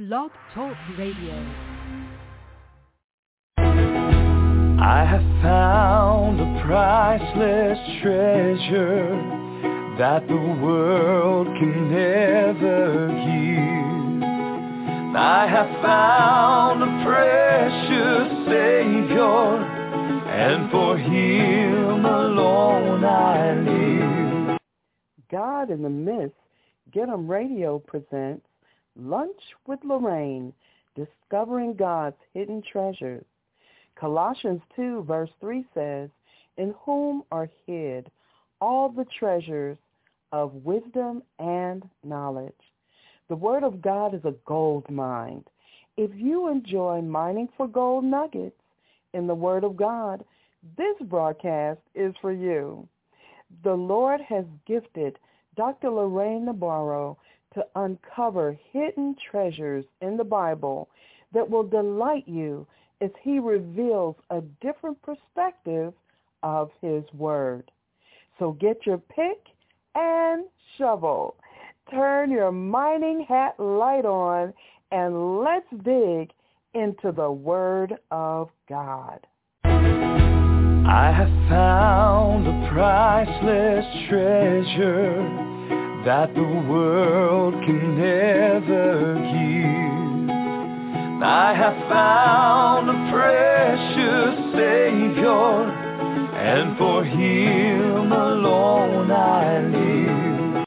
Blog Talk Radio. I have found a priceless treasure that the world can never give. I have found a precious Savior, and for Him alone I live. God in the Midst, Get 'em Radio presents Lunch with Lorraine, Discovering God's Hidden Treasures. Colossians 2 verse 3 says, in whom are hid all the treasures of wisdom and knowledge. The Word of God is a gold mine. If you enjoy mining for gold nuggets in the Word of God, this broadcast is for you. The Lord has gifted Dr. Lorraine Nabarro to uncover hidden treasures in the Bible that will delight you as he reveals a different perspective of his word. So get your pick and shovel. Turn your mining hat light on, and let's dig into the Word of God. I have found a priceless treasure that the world can never give. I have found a precious Savior, and for Him alone I live.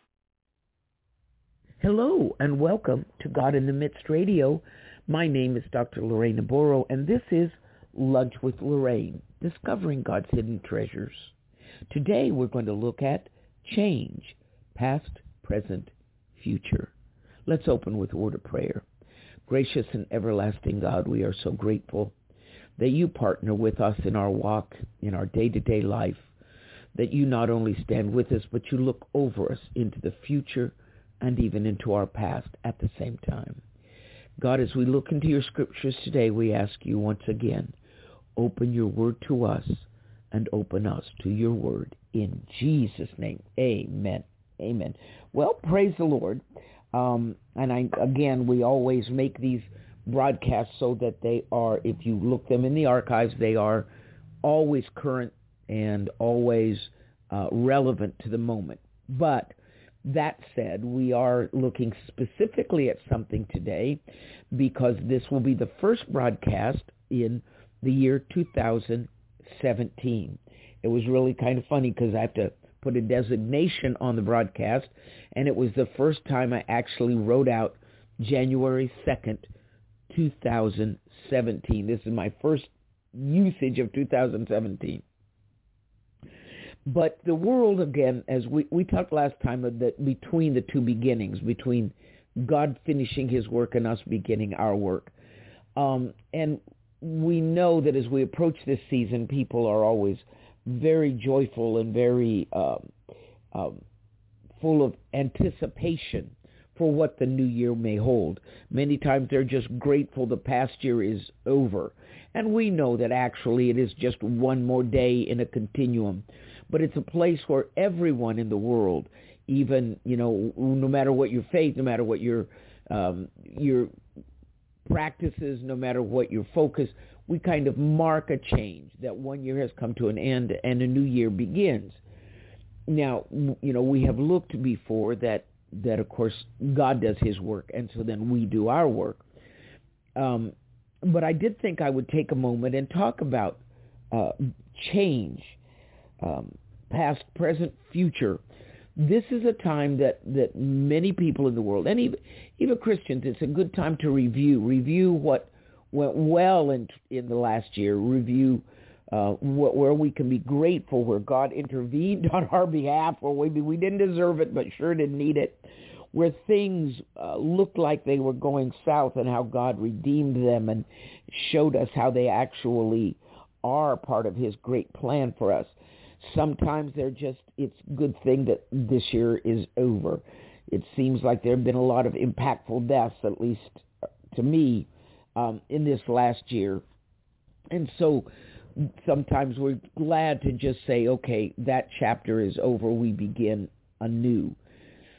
Hello, and welcome to God in the Midst Radio. My name is Dr. Lorraine Nabarro, and this is Lunch with Lorraine, Discovering God's Hidden Treasures. Today we're going to look at change, past, present, future. Let's open with a word of prayer. Gracious and everlasting God, we are so grateful that you partner with us in our walk, in our day-to-day life, that you not only stand with us, but you look over us into the future and even into our past at the same time. God, as we look into your scriptures today, we ask you once again, open your word to us and open us to your word. In Jesus' name, amen. Amen. Well, praise the Lord. We always make these broadcasts so that they are, if you look them in the archives, they are always current and always relevant to the moment. But that said, we are looking specifically at something today because this will be the first broadcast in the year 2017. It was really kind of funny because I have to put a designation on the broadcast, and it was the first time I actually wrote out January 2nd, 2017. This is my first usage of 2017. But the world, again, as we talked last time, that between the two beginnings, between God finishing his work and us beginning our work. And we know that as we approach this season, people are always very joyful and very full of anticipation for what the new year may hold. Many times they're just grateful the past year is over. And we know that actually it is just one more day in a continuum. But it's a place where everyone in the world, even, no matter what your faith, no matter what your practices, no matter what your focus, we kind of mark a change, that one year has come to an end and a new year begins. Now, we have looked before that of course, God does his work, and so then we do our work. But I did think I would take a moment and talk about change, past, present, future. This is a time that many people in the world, and even Christians, it's a good time to review what went well in the last year, review where we can be grateful, where God intervened on our behalf, or maybe we didn't deserve it but sure didn't need it, where things looked like they were going south and how God redeemed them and showed us how they actually are part of his great plan for us. Sometimes it's a good thing that this year is over. It seems like there have been a lot of impactful deaths, at least to me, in this last year. And so sometimes we're glad to just say, okay, that chapter is over, we begin anew.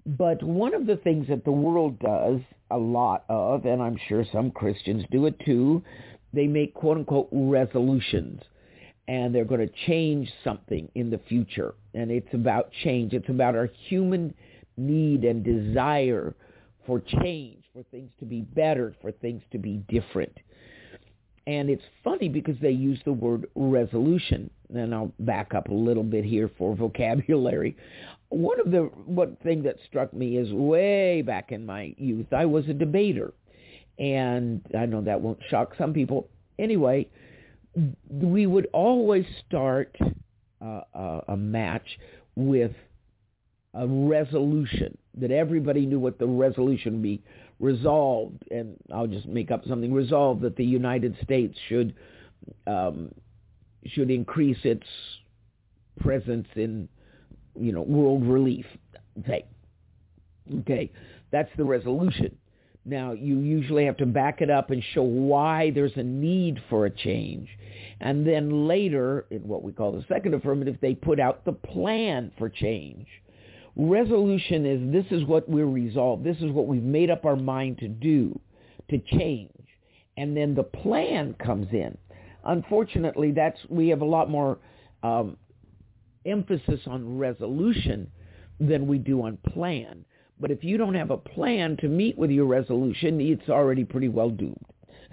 But one of the things that the world does a lot of, and I'm sure some Christians do it too, they make quote-unquote resolutions. And they're going to change something in the future. And it's about change. It's about our human need and desire for change, for things to be better, for things to be different. And it's funny because they use the word resolution. And I'll back up a little bit here for vocabulary. One thing that struck me is way back in my youth, I was a debater. And I know that won't shock some people. Anyway, we would always start a match with a resolution, that everybody knew what the resolution would be. Resolved, and I'll just make up something, resolved that the United States should increase its presence in, world relief. Okay, that's the resolution. Now, you usually have to back it up and show why there's a need for a change. And then later, in what we call the second affirmative, they put out the plan for change. Resolution is, this is what we're resolved. This is what we've made up our mind to do, to change. And then the plan comes in. Unfortunately, we have a lot more emphasis on resolution than we do on plan. But if you don't have a plan to meet with your resolution, it's already pretty well doomed.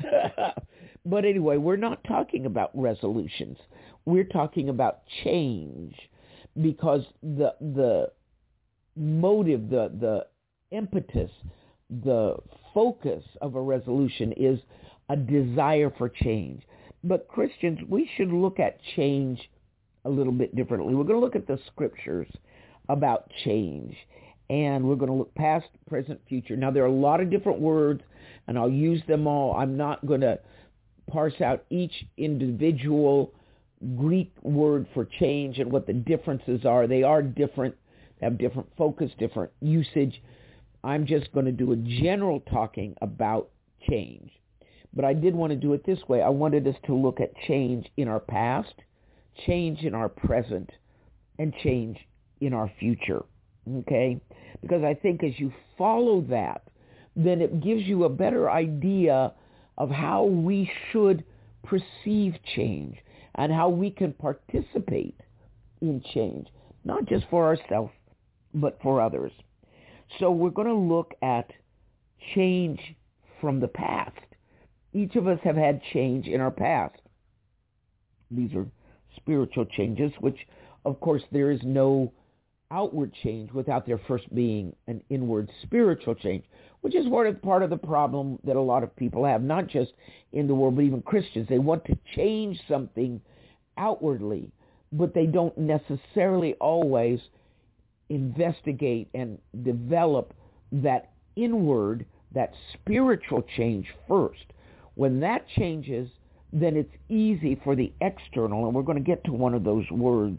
But anyway, we're not talking about resolutions. We're talking about change, because the motive, the impetus, the focus of a resolution is a desire for change. But Christians, we should look at change a little bit differently. We're going to look at the scriptures about change. And we're going to look past, present, future. Now, there are a lot of different words, and I'll use them all. I'm not going to parse out each individual Greek word for change and what the differences are. They are different, have different focus, different usage. I'm just going to do a general talking about change. But I did want to do it this way. I wanted us to look at change in our past, change in our present, and change in our future. Okay? Because I think as you follow that, then it gives you a better idea of how we should perceive change and how we can participate in change, not just for ourselves, but for others. So we're going to look at change from the past. Each of us have had change in our past. These are spiritual changes, which, of course, there is no outward change without there first being an inward spiritual change, which is part of the problem that a lot of people have, not just in the world, but even Christians. They want to change something outwardly, but they don't necessarily always investigate and develop that inward, that spiritual change first. When that changes, then it's easy for the external, and we're going to get to one of those words,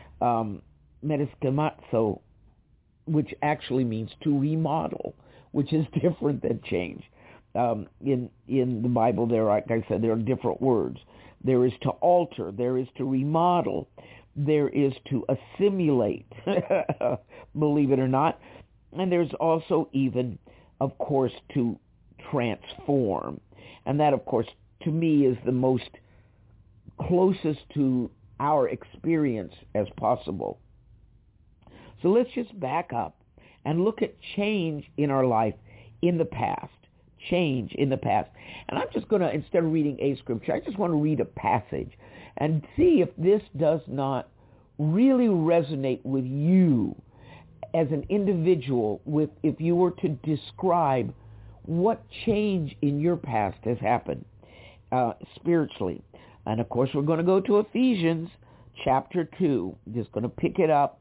metaschemazo, which actually means to remodel, which is different than change. In the Bible, like I said, there are different words. There is to alter, there is to remodel, there is to assimilate, believe it or not, and there's also even, of course, to transform. And that, of course, to me is the most closest to our experience as possible. So let's just back up and look at change in our life in the past. Change in the past. And I'm just going to, instead of reading a scripture, I just want to read a passage and see if this does not really resonate with you as an individual, if you were to describe what change in your past has happened spiritually. And of course, we're going to go to Ephesians chapter 2. Just going to pick it up,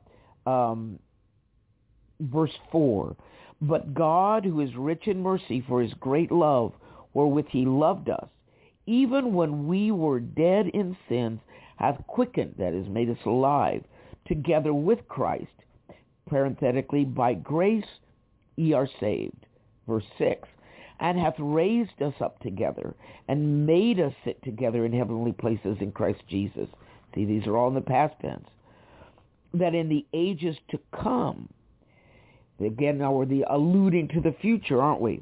verse 4. But God, who is rich in mercy, for his great love, wherewith he loved us, even when we were dead in sins, hath quickened, that is, made us alive, together with Christ. Parenthetically, by grace ye are saved. Verse 6. And hath raised us up together, and made us sit together in heavenly places in Christ Jesus. See, these are all in the past tense. That in the ages to come, Again, now we're alluding to the future, aren't we?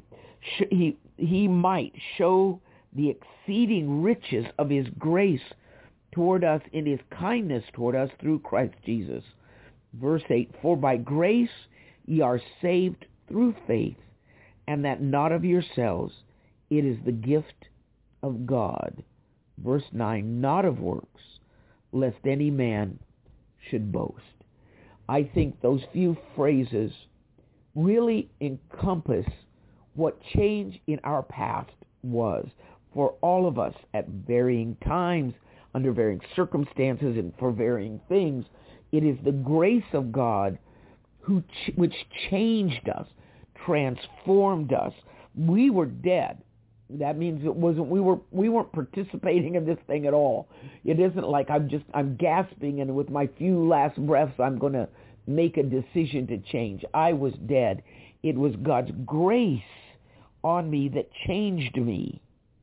He might show the exceeding riches of his grace toward us in his kindness toward us through Christ Jesus. Verse 8, for by grace ye are saved through faith, and that not of yourselves, it is the gift of God. Verse 9, not of works, lest any man should boast. I think those few phrases really encompass what change in our past was for all of us at varying times, under varying circumstances, and for varying things. It is the grace of God which changed us, transformed us. We were dead. That means we weren't participating in this thing at all. It isn't like I'm gasping and with my few last breaths I'm going to make a decision to change. I was dead. It was God's grace on me that changed me,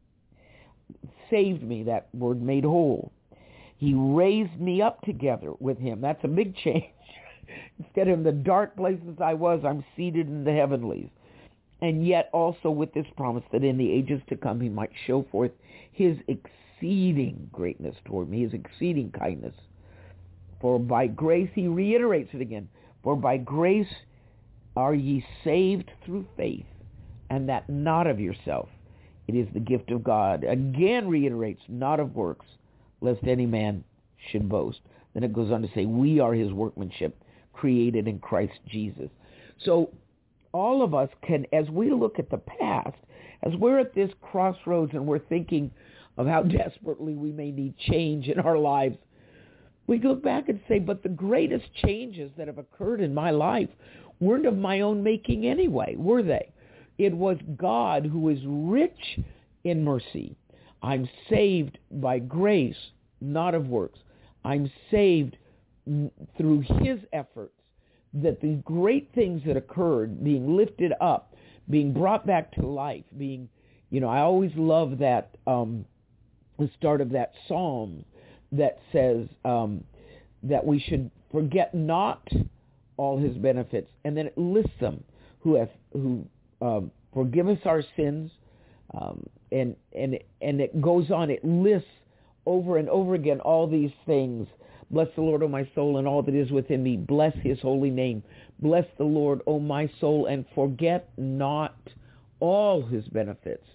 saved me, that word, made whole. He raised me up together with him. That's a big change. Instead of in the dark places I was, I'm seated in the heavenlies. And yet also with this promise that in the ages to come he might show forth his exceeding greatness toward me, his exceeding kindness. For by grace, he reiterates it again, for by grace are ye saved through faith, and that not of yourself. It is the gift of God. Again reiterates, not of works, lest any man should boast. Then it goes on to say, we are his workmanship, created in Christ Jesus. So all of us can, as we look at the past, as we're at this crossroads and we're thinking of how desperately we may need change in our lives, we go back and say, but the greatest changes that have occurred in my life weren't of my own making anyway, were they? It was God who is rich in mercy. I'm saved by grace, not of works. I'm saved through his efforts, that the great things that occurred, being lifted up, being brought back to life, being, I always love that, the start of that psalm that says that we should forget not all his benefits, and then it lists them who forgive us our sins, and it goes on. It lists over and over again all these things. Bless the Lord, O my soul, and all that is within me. Bless his holy name. Bless the Lord, O my soul, and forget not all his benefits,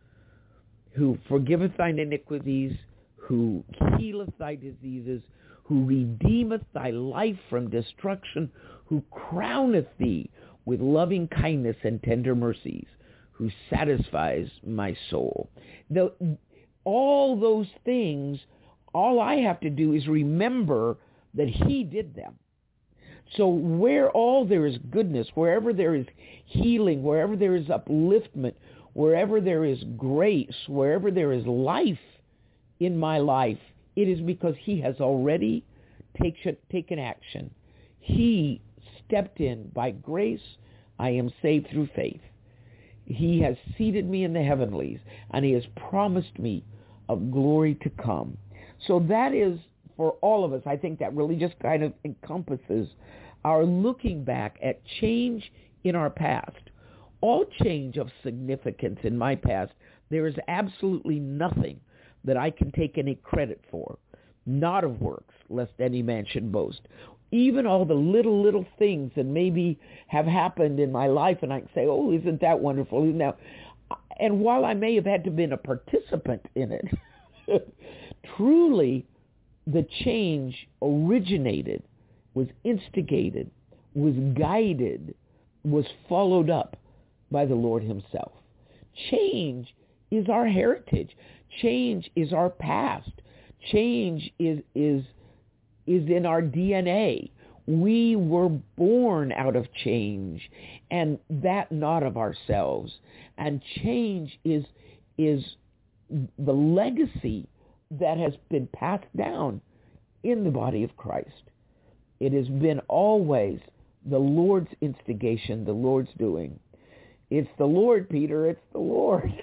who forgiveth thine iniquities, who healeth thy diseases, who redeemeth thy life from destruction, who crowneth thee with loving kindness and tender mercies, who satisfies my soul. All those things, all I have to do is remember that he did them. So where all there is goodness, wherever there is healing, wherever there is upliftment, wherever there is grace, wherever there is life in my life, it is because he has already taken action. He stepped in. By grace, I am saved through faith. He has seated me in the heavenlies, and he has promised me of glory to come. So that is, for all of us, I think that really just kind of encompasses our looking back at change in our past. All change of significance in my past, there is absolutely nothing that I can take any credit for, not of works, lest any man should boast. Even all the little things that maybe have happened in my life, and I can say, oh, isn't that wonderful? Now, and while I may have had to have been a participant in it, truly the change originated, was instigated, was guided, was followed up by the Lord himself. Change is our heritage. Change is our past. Change is in our DNA. We were born out of change, and that not of ourselves. And change is the legacy that has been passed down in the body of Christ. It has been always the Lord's instigation, the Lord's doing. It's the Lord, Peter, it's the Lord.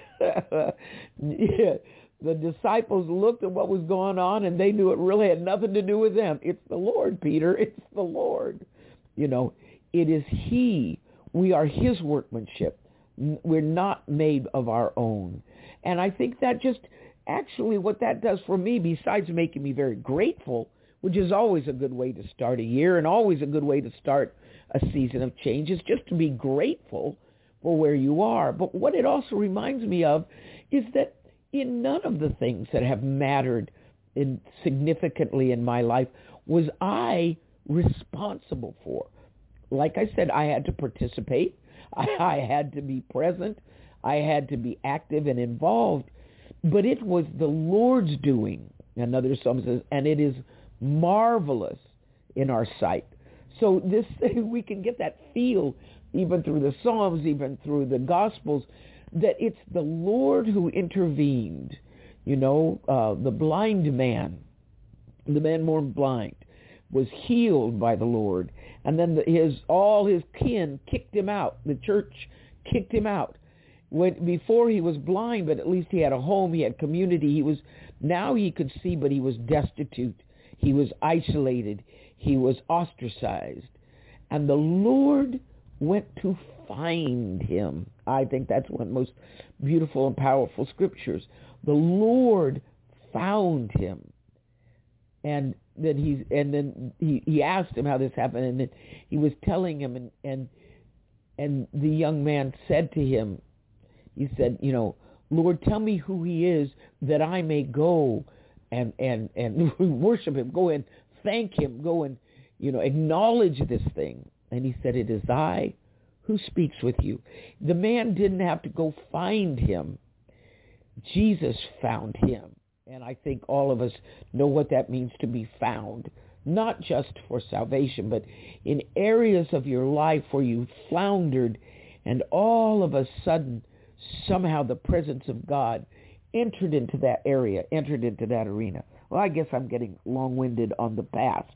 Yeah. The disciples looked at what was going on, and they knew it really had nothing to do with them. It's the Lord, Peter. It's the Lord. It is he We are his workmanship. We're not made of our own. And I think that just actually what that does for me, besides making me very grateful, which is always a good way to start a year and always a good way to start a season of change, is just to be grateful for where you are. But what it also reminds me of is that in none of the things that have mattered significantly in my life was I responsible for. Like I said, I had to participate. I had to be present. I had to be active and involved. But it was the Lord's doing. Another psalm says, and it is marvelous in our sight. So this we can get that feel even through the Psalms, even through the Gospels, that it's the Lord who intervened. You know, the blind man, the man born blind, was healed by the Lord. And then all his kin kicked him out. The church kicked him out. Before he was blind, but at least he had a home, he had community. Now he could see, but he was destitute. He was isolated. He was ostracized. And the Lord went to find him. I think that's one of the most beautiful and powerful scriptures. The Lord found him. And then he asked him how this happened, and then he was telling him, and the young man said to him, he said, you know, Lord, tell me who he is that I may go and worship him, go and thank him, go and, you know, acknowledge this thing. And he said, it is I who speaks with you. The man didn't have to go find him. Jesus found him. And I think all of us know what that means to be found, not just for salvation, but in areas of your life where you floundered, and all of a sudden, somehow the presence of God entered into that area, entered into that arena. Well, I guess I'm getting long-winded on the past.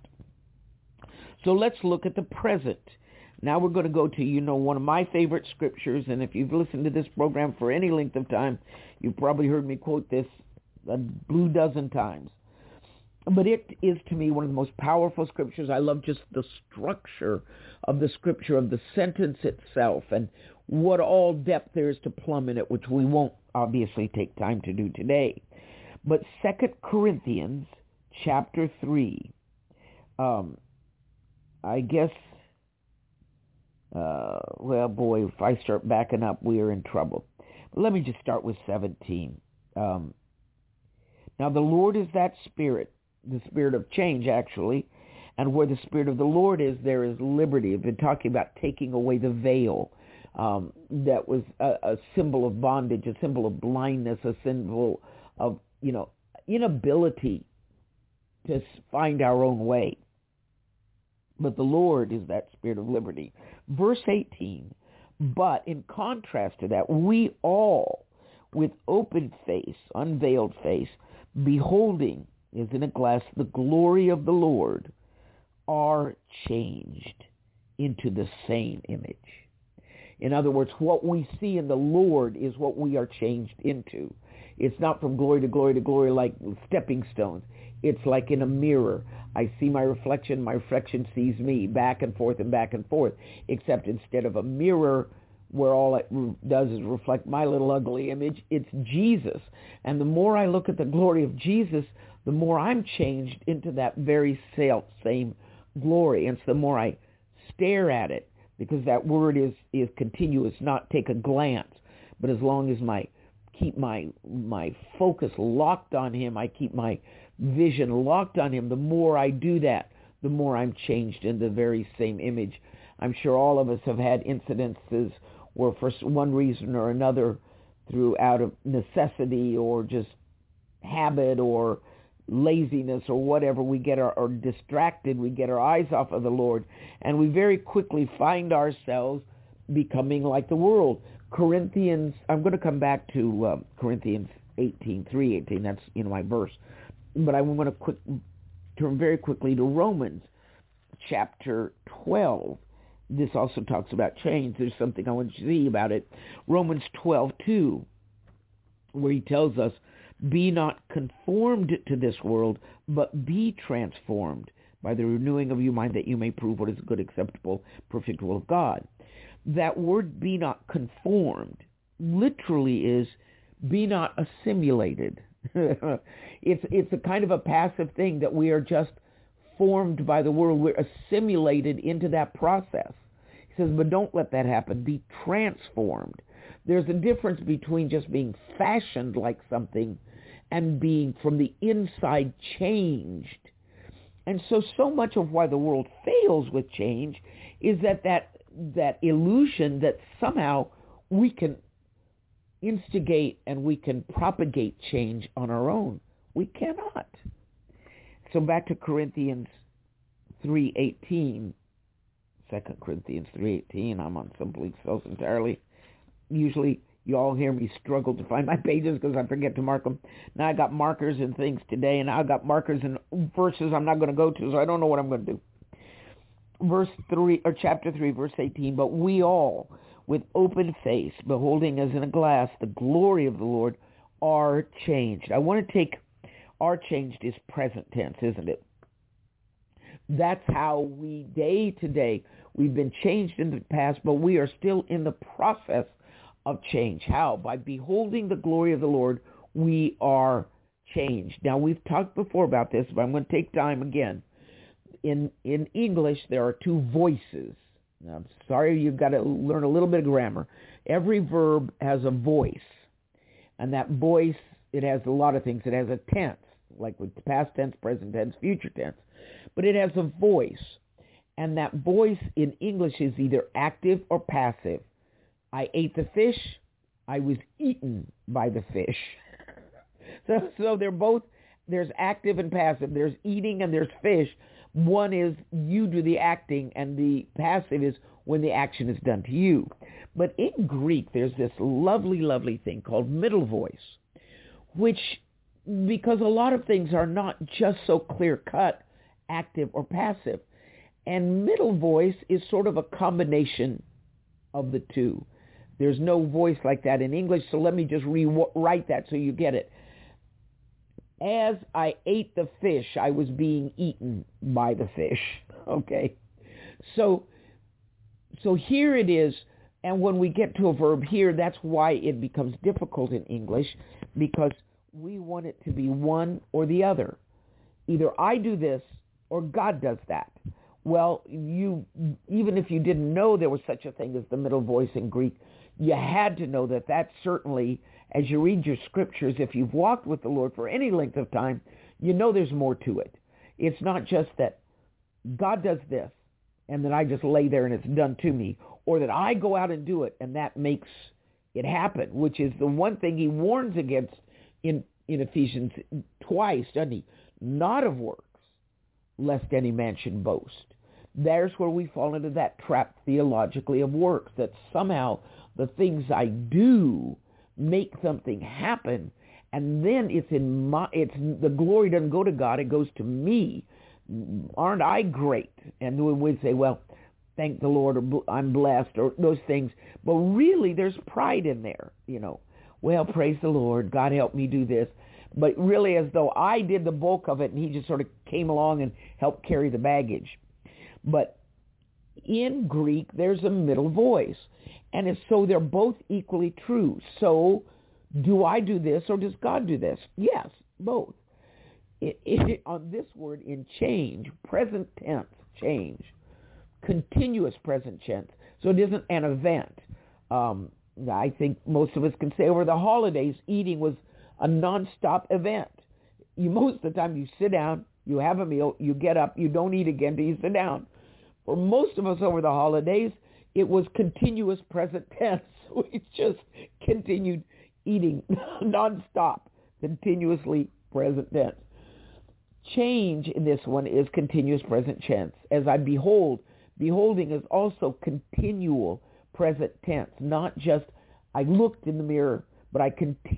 So let's look at the present. Now we're going to go to, one of my favorite scriptures, and if you've listened to this program for any length of time, you've probably heard me quote this a blue dozen times. But it is, to me, one of the most powerful scriptures. I love just the structure of the scripture, of the sentence itself, and what all depth there is to plumb in it, which we won't obviously take time to do today. But 2 Corinthians chapter 3, I guess, if I start backing up, we are in trouble. But let me just start with 17. Now the Lord is that Spirit, the Spirit of change, actually. And where the Spirit of the Lord is, there is liberty. We've been talking about taking away the veil. That was a symbol of bondage, a symbol of blindness, a symbol of, inability to find our own way. But the Lord is that Spirit of liberty. Verse 18, but in contrast to that, we all, with open face, unveiled face, beholding, as in a glass, the glory of the Lord, are changed into the same image. In other words, what we see in the Lord is what we are changed into. It's not from glory to glory to glory like stepping stones. It's like in a mirror. I see my reflection sees me, back and forth, except instead of a mirror where all it does is reflect my little ugly image, it's Jesus. And the more I look at the glory of Jesus, the more I'm changed into that very same glory. And so the more I stare at it, because that word is continuous, not take a glance, but as long as I keep my focus locked on him, I keep my vision locked on him, the more I do that, the more I'm changed in the very same image. I'm sure all of us have had incidences where for one reason or another, out of necessity or just habit or laziness or whatever, we get or distracted, we get our eyes off of the Lord, and we very quickly find ourselves becoming like the world. Corinthians, I'm going to come back to Corinthians 3:18, that's my verse, but I want to turn very quickly to Romans chapter 12. This also talks about change. There's something I want you to see about it. Romans 12:2, where he tells us, be not conformed to this world, but be transformed by the renewing of your mind, that you may prove what is good, acceptable, perfect will of God. that word be not conformed literally is be not assimilated. It's a kind of a passive thing that we are just formed by the world. We're assimilated into that process. He says, but don't let that happen. Be transformed. There's a difference between just being fashioned like something and being from the inside changed. And so much of why the world fails with change is that illusion that somehow we can instigate and we can propagate change on our own. We cannot. So back to Corinthians 3:18, 2 Corinthians 3:18. I'm on Simply Self entirely. Usually you all hear me struggle to find my pages because I forget to mark them. Now I got markers and things today, and I got markers and verses I'm not going to go to, so I don't know what I'm going to do. Verse 3, or chapter 3, verse 18, but we all, with open face, beholding as in a glass the glory of the Lord, are changed. I want to take, are changed is present tense, isn't it? That's how we, day to day, we've been changed in the past, but we are still in the process of change. How? By beholding the glory of the Lord, we are changed. Now, we've talked before about this, but I'm going to take time again. In English, there are two voices. Now, I'm sorry, you've got to learn a little bit of grammar. Every verb has a voice, and that voice, it has a lot of things. It has a tense, like with past tense, present tense, future tense, but it has a voice, and that voice in English is either active or passive. I ate the fish. I was eaten by the fish. So they're both, there's active and passive. There's eating and there's fish. One is you do the acting, and the passive is when the action is done to you. But in Greek, there's this lovely, lovely thing called middle voice, which, because a lot of things are not just so clear-cut, active or passive, and middle voice is sort of a combination of the two. There's no voice like that in English, so let me just rewrite that so you get it. As I ate the fish, I was being eaten by the fish. Okay? So here it is, and when we get to a verb here, that's why it becomes difficult in English, because we want it to be one or the other. Either I do this or God does that. Well, you, even if you didn't know there was such a thing as the middle voice in Greek, you had to know that that certainly, as you read your scriptures, if you've walked with the Lord for any length of time, you know there's more to it. It's not just that God does this and then I just lay there and it's done to me, or that I go out and do it and that makes it happen, which is the one thing he warns against in Ephesians twice, doesn't he? Not of works, lest any man should boast. There's where we fall into that trap theologically of works, that somehow the things I do make something happen, and then it's the glory doesn't go to God, it goes to me. Aren't I great? And we'd say, well, thank the Lord, or I'm blessed, or those things. But really, there's pride in there, you know. Well, praise the Lord, God helped me do this. But really, as though I did the bulk of it, and he just sort of came along and helped carry the baggage. But in Greek, there's a middle voice. And so they're both equally true. So do I do this or does God do this? Yes, both. On this word in change, present tense, change, continuous present tense. So it isn't an event. I think most of us can say over the holidays, eating was a nonstop event. Most of the time you sit down, you have a meal, you get up, you don't eat again till you sit down. For most of us over the holidays, it was continuous present tense. We just continued eating nonstop, continuously present tense. Change in this one is continuous present tense. As I behold, beholding is also continual present tense, not just I looked in the mirror, but I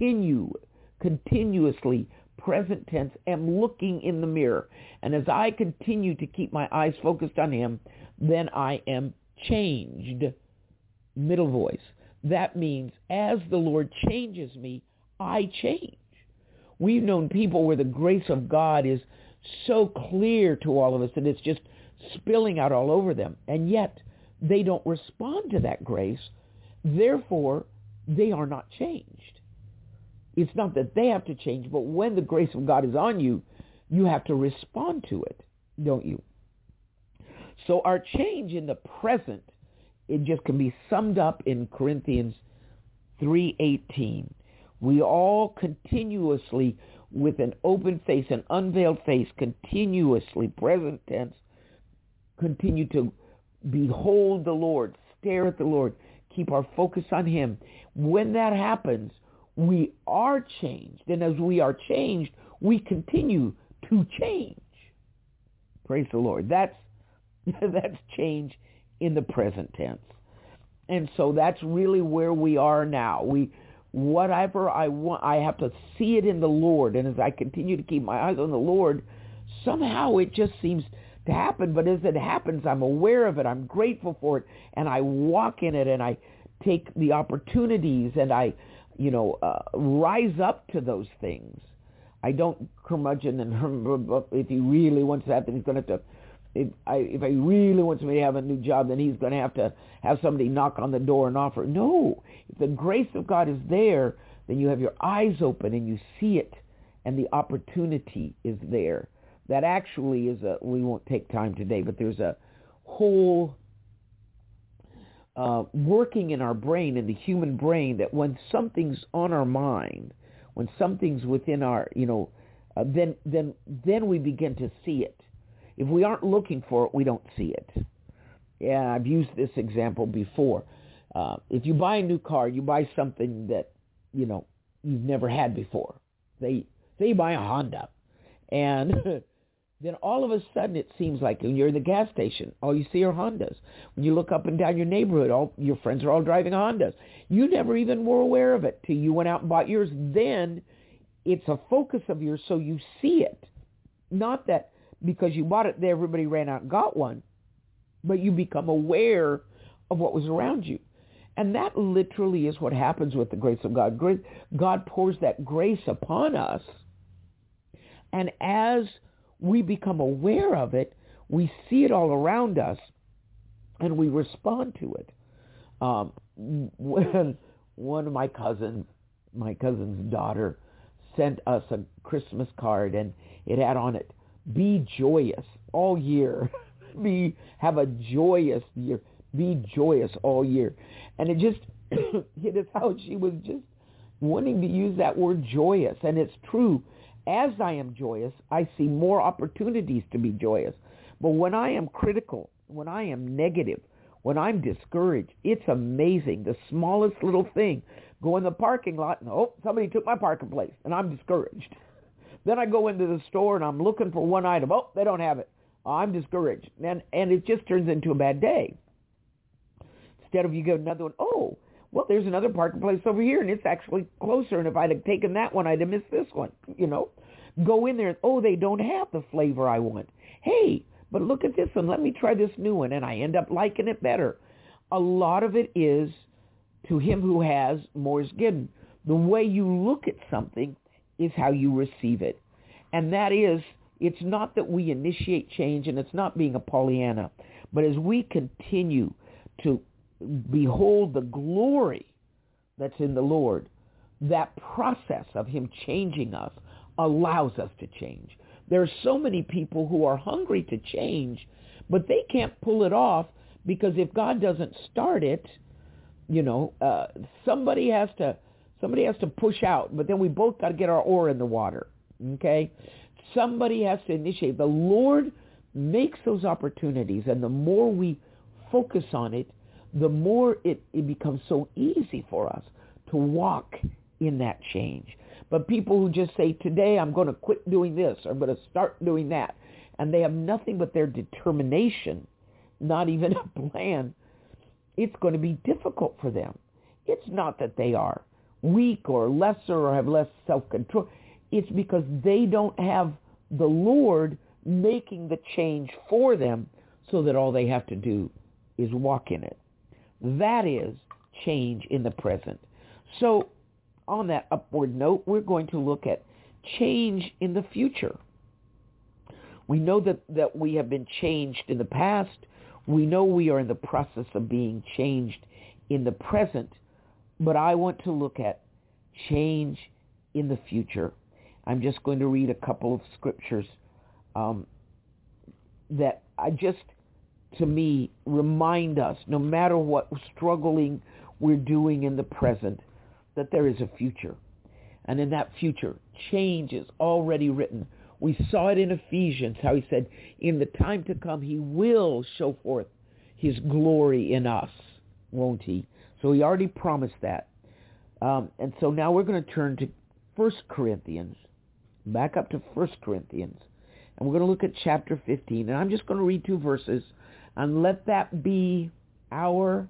continuously present tense am looking in the mirror. And as I continue to keep my eyes focused on him, then I am changed. Middle voice. That means as the Lord changes me, I change. We've known people where the grace of God is so clear to all of us that it's just spilling out all over them. And yet they don't respond to that grace. Therefore, they are not changed. It's not that they have to change, but when the grace of God is on you, you have to respond to it, don't you? So our change in the present, it just can be summed up in Corinthians 3:18. We all continuously, with an open face, an unveiled face, continuously, present tense, continue to behold the Lord, stare at the Lord, keep our focus on him. When that happens, we are changed. And as we are changed, we continue to change. Praise the Lord. That's change in the present tense. And so that's really where we are now. Whatever I want, I have to see it in the Lord. And as I continue to keep my eyes on the Lord, somehow it just seems to happen. But as it happens, I'm aware of it. I'm grateful for it. And I walk in it, and I take the opportunities, and I, rise up to those things. I don't curmudgeon and if he really wants that, then he's going to have to. If he really wants me to have a new job, then he's going to have somebody knock on the door and offer. No, if the grace of God is there, then you have your eyes open and you see it, and the opportunity is there. That actually is we won't take time today, but there's a whole working in our brain, in the human brain, that when something's on our mind, when something's within our, then we begin to see it. If we aren't looking for it, we don't see it. Yeah, I've used this example before. If you buy a new car, you buy something that, you've never had before. Say you buy a Honda. And then all of a sudden it seems like when you're in the gas station, all you see are Hondas. When you look up and down your neighborhood, all your friends are all driving Hondas. You never even were aware of it till you went out and bought yours. Then it's a focus of yours, so you see it. Not that because you bought it, everybody ran out and got one, but you become aware of what was around you. And that literally is what happens with the grace of God. God pours that grace upon us, and as we become aware of it, we see it all around us, and we respond to it. When one of my cousin's daughter sent us a Christmas card, and it had on it, "Be joyous all year." Have a joyous year. Be joyous all year. And it just hit us how she was just wanting to use that word joyous. And it's true. As I am joyous, I see more opportunities to be joyous. But when I am critical, when I am negative, when I'm discouraged, it's amazing. The smallest little thing. Go in the parking lot and, somebody took my parking place, and I'm discouraged. Then I go into the store and I'm looking for one item. They don't have it. I'm discouraged. And it just turns into a bad day. Instead of you get another one, there's another parking place over here, and it's actually closer. And if I'd have taken that one, I'd have missed this one. Go in there, they don't have the flavor I want. Hey, but look at this one. Let me try this new one. And I end up liking it better. A lot of it is, to him who has, more is given. The way you look at something is how you receive it. And that is, it's not that we initiate change, and it's not being a Pollyanna, but as we continue to behold the glory that's in the Lord, that process of him changing us allows us to change. There are so many people who are hungry to change, but they can't pull it off, because if God doesn't start it, somebody has to push out, but then we both got to get our oar in the water, okay? Somebody has to initiate. The Lord makes those opportunities, and the more we focus on it, the more it becomes so easy for us to walk in that change. But people who just say, today I'm going to quit doing this, or I'm going to start doing that, and they have nothing but their determination, not even a plan, it's going to be difficult for them. It's not that they are weak or lesser or have less self-control. It's because they don't have the Lord making the change for them, so that all they have to do is walk in it. That is change in the present. So on that upward note, we're going to look at change in the future. We know that we have been changed in the past. We know we are in the process of being changed in the present, but I want to look at change in the future. I'm just going to read a couple of scriptures that to me, remind us, no matter what struggling we're doing in the present, that there is a future. And in that future, change is already written. We saw it in Ephesians, how he said, in the time to come, he will show forth his glory in us, won't he? So he already promised that. And so now we're going to turn to 1 Corinthians, back up to 1 Corinthians. And we're going to look at chapter 15. And I'm just going to read 2 verses and let that be the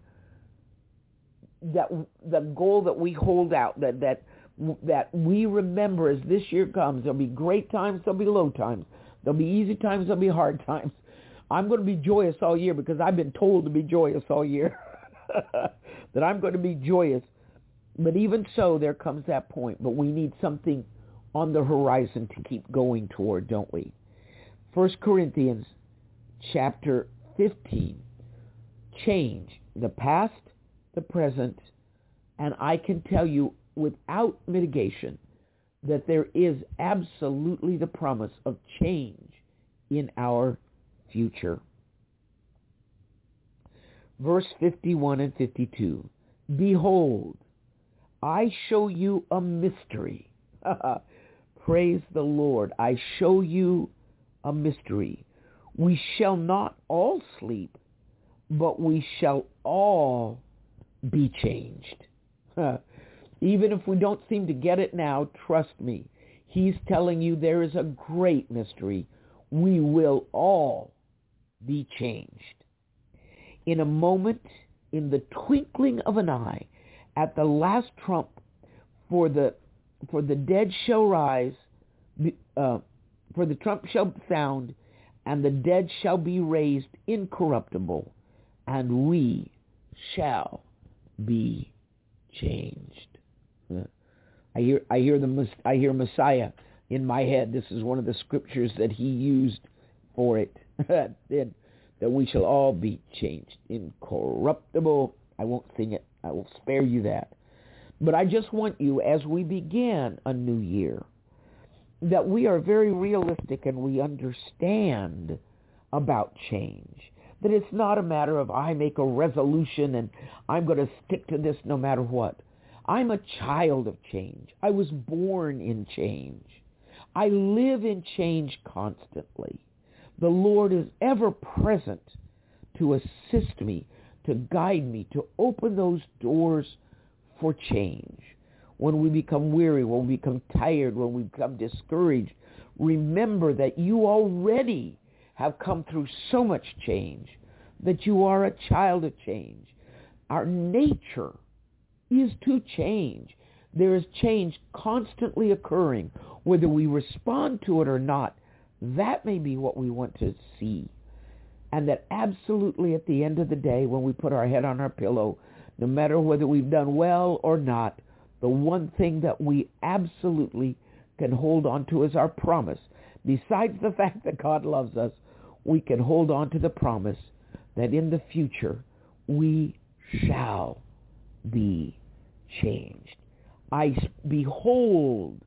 goal that we hold out, that we remember as this year comes. There'll be great times, there'll be low times. There'll be easy times, there'll be hard times. I'm going to be joyous all year because I've been told to be joyous all year, that I'm going to be joyous. But even so, there comes that point. But we need something on the horizon to keep going toward, don't we? 1 Corinthians chapter 15. Change, the past, the present, and I can tell you without mitigation that there is absolutely the promise of change in our future. Verse 51 and 52. Behold, I show you a mystery. Praise the Lord. I show you a mystery. We shall not all sleep, but we shall all be changed. Even if we don't seem to get it now, trust me. He's telling you there is a great mystery. We will all be changed. In a moment, in the twinkling of an eye, at the last trump, for the dead shall rise, for the trump shall sound, and the dead shall be raised incorruptible, and we shall be changed. I hear Messiah in my head. This is one of the scriptures that he used for it. That we shall all be changed, incorruptible. I won't sing it. I will spare you that. But I just want you, as we begin a new year, that we are very realistic and we understand about change. That it's not a matter of I make a resolution and I'm going to stick to this no matter what. I'm a child of change. I was born in change. I live in change constantly. The Lord is ever present to assist me, to guide me, to open those doors for change. When we become weary, when we become tired, when we become discouraged, remember that you already have come through so much change, that you are a child of change. Our nature is to change. There is change constantly occurring, whether we respond to it or not. That may be what we want to see. And that absolutely at the end of the day, when we put our head on our pillow, no matter whether we've done well or not, the one thing that we absolutely can hold on to is our promise. Besides the fact that God loves us, we can hold on to the promise that in the future we shall be changed. Behold,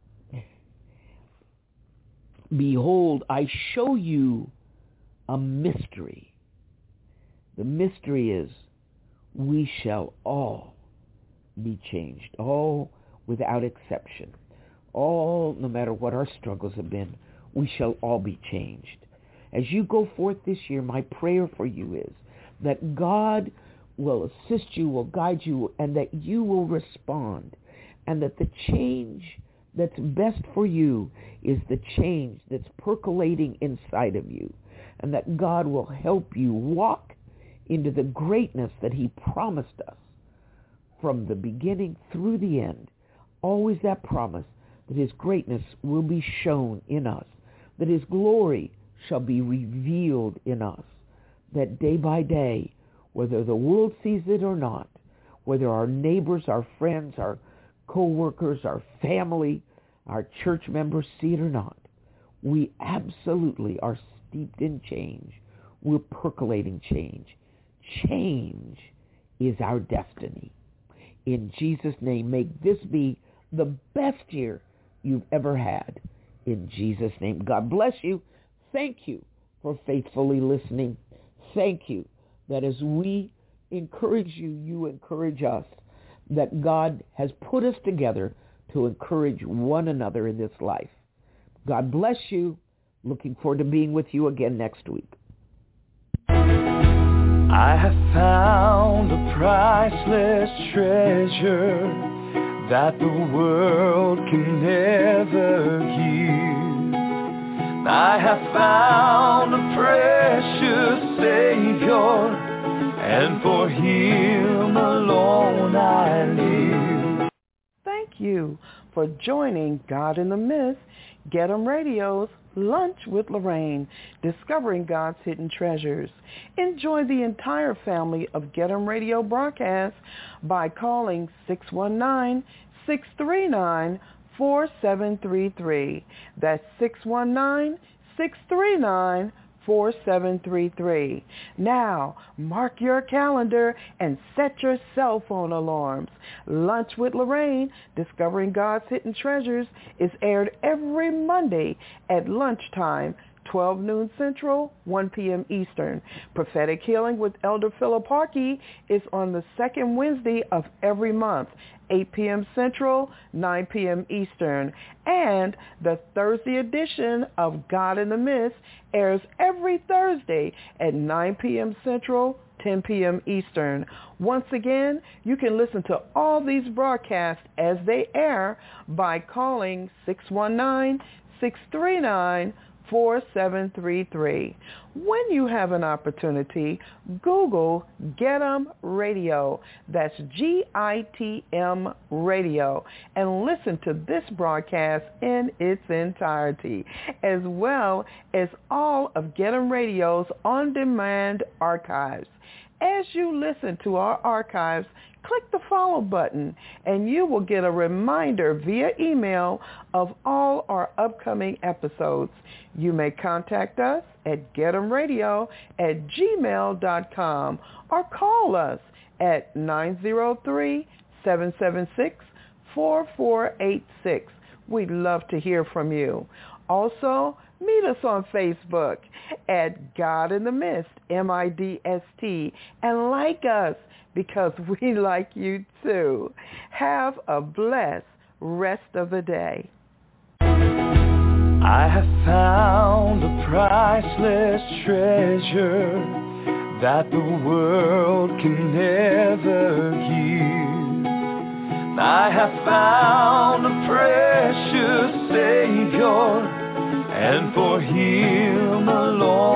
I show you a mystery. The mystery is we shall all be changed, all without exception. All, no matter what our struggles have been, we shall all be changed. As you go forth this year, my prayer for you is that God will assist you, will guide you, and that you will respond, and that the change that's best for you is the change that's percolating inside of you, and that God will help you walk into the greatness that he promised us from the beginning through the end. Always that promise that his greatness will be shown in us, that his glory shall be revealed in us, that day by day, whether the world sees it or not, whether our neighbors, our friends, our co-workers, our family, our church members see it or not, we absolutely are steeped in change. we're percolating change. Change is our destiny. In Jesus' name, make this be the best year you've ever had. In Jesus' name, God bless you. Thank you for faithfully listening. Thank you that as we encourage you, you encourage us, that God has put us together to encourage one another in this life. God bless you. Looking forward to being with you again next week. I have found a priceless treasure that the world can never give. I have found a precious Savior, and for Him alone I live. Thank you for joining God in the Midst, Get 'em Radio's Lunch with Lorraine, discovering God's hidden treasures. Enjoy the entire family of Get 'em Radio broadcasts by calling 619-639-4733. That's 619-639-4733. Now, mark your calendar and set your cell phone alarms. Lunch with Lorraine, Discovering God's Hidden Treasures, is aired every Monday at lunchtime, 12 noon Central, 1 p.m. Eastern. Prophetic Healing with Elder Philip Harkey is on the second Wednesday of every month, 8 p.m. Central, 9 p.m. Eastern. And the Thursday edition of God in the Midst airs every Thursday at 9 p.m. Central, 10 p.m. Eastern. Once again, you can listen to all these broadcasts as they air by calling 619-639-4733. When you have an opportunity, Google Get 'em Radio. That's GITM Radio. And listen to this broadcast in its entirety, as well as all of Get 'em Radio's on-demand archives. As you listen to our archives, click the follow button and you will get a reminder via email of all our upcoming episodes. You may contact us at getemradio@gmail.com or call us at 903-776-4486. We'd love to hear from you. Also, meet us on Facebook at God in the Midst, MIDST, and like us because we like you too. Have a blessed rest of the day. I have found a priceless treasure that the world can never give. I have found a precious Savior, and for Him alone